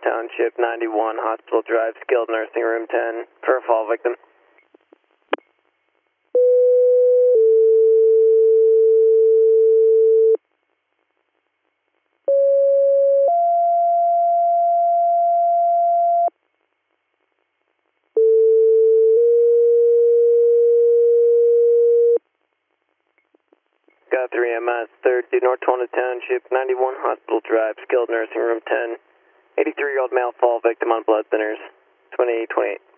Township 91, Hospital Drive, Skilled Nursing Room 10, for a fall victim. Got 3MS, 3rd to North Tawanda Township, 91 Hospital Drive, Skilled Nursing Room 10. 83-year-old male fall victim on blood thinners, 2828.